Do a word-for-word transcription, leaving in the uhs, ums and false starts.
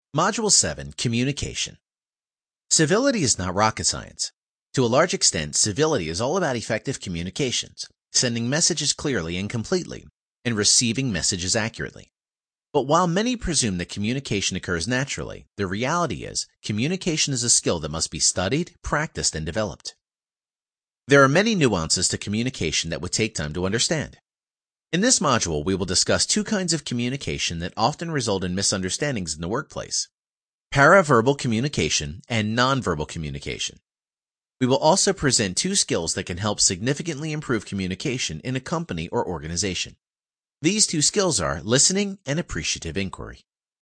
Module seven, Communication. Civility is not rocket science. To a large extent, civility is all about effective communications, sending messages clearly and completely, and receiving messages accurately. But while many presume that communication occurs naturally, the reality is communication is a skill that must be studied, practiced, and developed. There are many nuances to communication that would take time to understand. In this module, we will discuss two kinds of communication that often result in misunderstandings in the workplace: paraverbal communication and nonverbal communication. We will also present two skills that can help significantly improve communication in a company or organization. These two skills are listening and appreciative inquiry.